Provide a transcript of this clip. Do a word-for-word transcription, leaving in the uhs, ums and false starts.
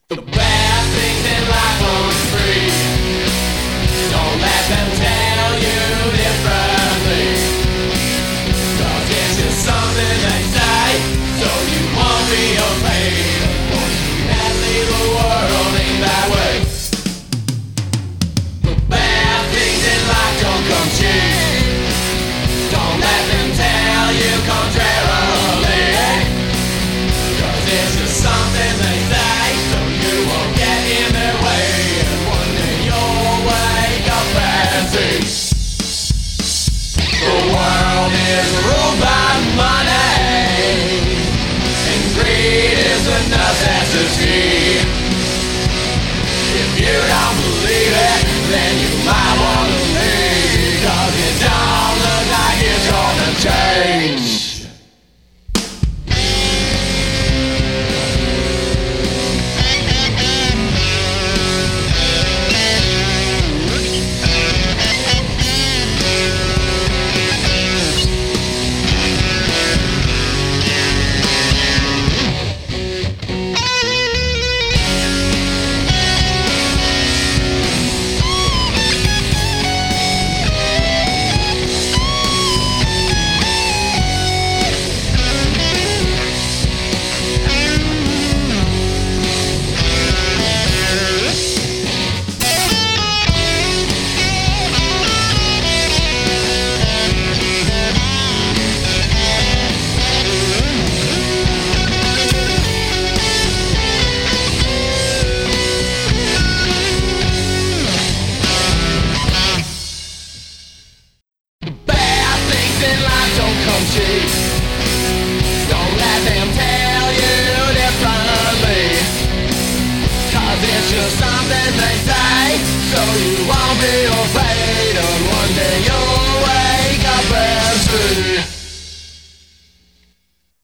The bad things in life aren't free. Don't let them tell you differently. Cause it's just something they say, so you won't be afraid. Unfortunately, the world ain't that way. The bad things in life don't come cheap. Don't let them tell you contrarily. Cause it's just something they say, so you won't get in their way. And one day you'll wake up and see the world is ruled by money, and greed is a necessity. If you don't believe it, then you might want to leave. Cause it don't look like it's gonna change. Don't let them tell you differently. Cause it's just something they say, so you won't be